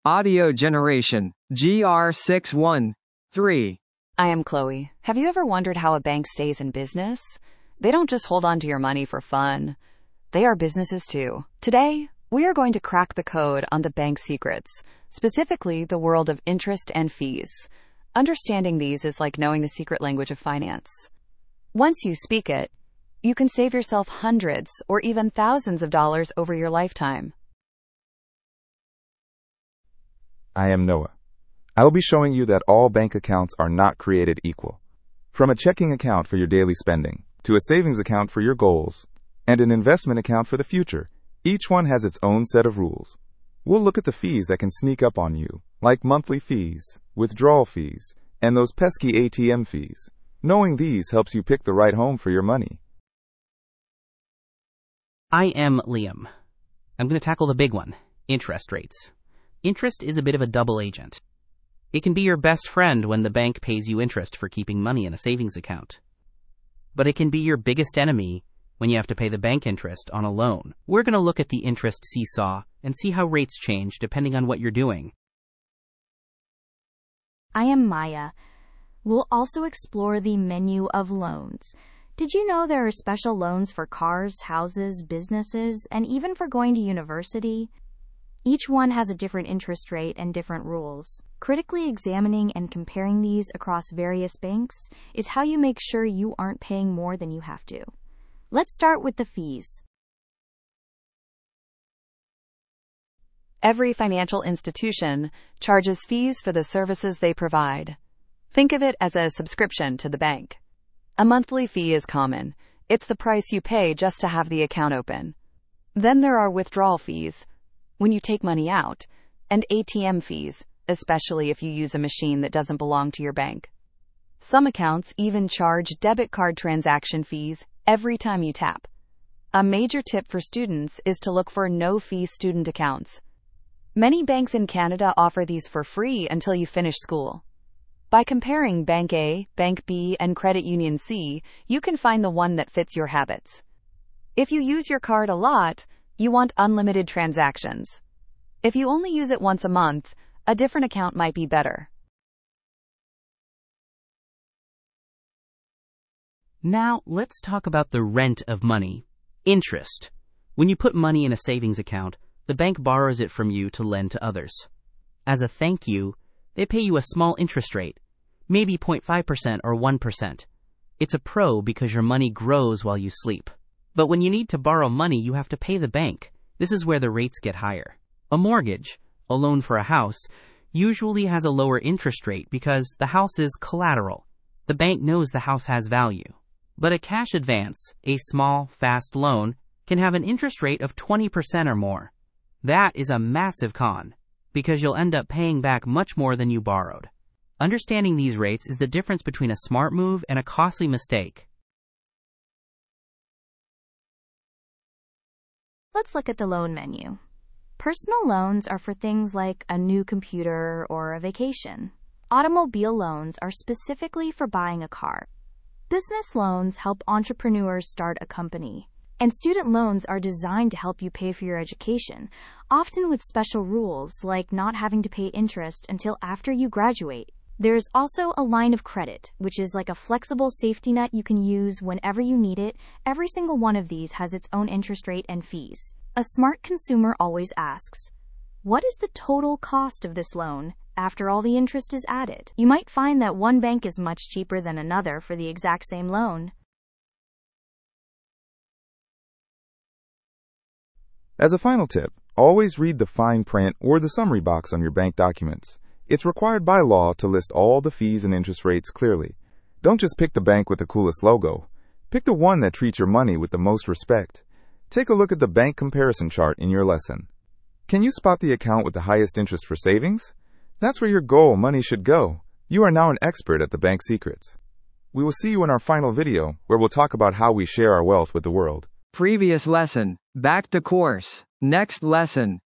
Audio generation, GR613. I am Chloe. Have you ever wondered how a bank stays in business? They don't just hold on to your money for fun. They are businesses too. Today, we are going to crack the code on the bank secrets, specifically the world of interest and fees. Understanding these is like knowing the secret language of finance. Once you speak it, you can save yourself hundreds or even thousands of dollars over your lifetime. I am Noah. I will be showing you that all bank accounts are not created equal. From a checking account for your daily spending, to a savings account for your goals, and an investment account for the future, each one has its own set of rules. We'll look at the fees that can sneak up on you, like monthly fees, withdrawal fees, and those pesky ATM fees. Knowing these helps you pick the right home for your money. I am Liam. I'm going to tackle the big one, interest rates. Interest is a bit of a double agent. It can be your best friend when the bank pays you interest for keeping money in a savings account. But it can be your biggest enemy when you have to pay the bank interest on a loan. We're going to look at the interest seesaw and see how rates change depending on what you're doing. I am Maya. We'll also explore the menu of loans. Did you know there are special loans for cars, houses, businesses, and even for going to university? Each one has a different interest rate and different rules. Critically examining and comparing these across various banks is how you make sure you aren't paying more than you have to. Let's start with the fees. Every financial institution charges fees for the services they provide. Think of it as a subscription to the bank. A monthly fee is common. It's the price you pay just to have the account open. Then there are withdrawal fees, when you take money out, and ATM fees, especially if you use a machine that doesn't belong to your bank. Some accounts even charge debit card transaction fees every time you tap. A major tip for students is to look for no-fee student accounts. Many banks in Canada offer these for free until you finish school. By comparing Bank A, Bank B, and Credit Union C, you can find the one that fits your habits. If you use your card a lot, you want unlimited transactions. If you only use it once a month, a different account might be better. Now, let's talk about the rent of money. Interest. When you put money in a savings account, the bank borrows it from you to lend to others. As a thank you, they pay you a small interest rate, maybe 0.5% or 1%. It's a pro because your money grows while you sleep. But when you need to borrow money, you have to pay the bank. This is where the rates get higher. A mortgage, a loan for a house, usually has a lower interest rate because the house is collateral. The bank knows the house has value. But a cash advance, a small, fast loan, can have an interest rate of 20% or more. That is a massive con, because you'll end up paying back much more than you borrowed. Understanding these rates is the difference between a smart move and a costly mistake. Let's look at the loan menu. Personal loans are for things like a new computer or a vacation. Automobile loans are specifically for buying a car. Business loans help entrepreneurs start a company. And student loans are designed to help you pay for your education, often with special rules like not having to pay interest until after you graduate. There's also a line of credit, which is like a flexible safety net you can use whenever you need it. Every single one of these has its own interest rate and fees. A smart consumer always asks, what is the total cost of this loan after all the interest is added? You might find that one bank is much cheaper than another for the exact same loan. As a final tip, always read the fine print or the summary box on your bank documents. It's required by law to list all the fees and interest rates clearly. Don't just pick the bank with the coolest logo. Pick the one that treats your money with the most respect. Take a look at the bank comparison chart in your lesson. Can you spot the account with the highest interest for savings? That's where your goal money should go. You are now an expert at the bank secrets. We will see you in our final video, where we'll talk about how we share our wealth with the world. Previous lesson, back to course. Next lesson,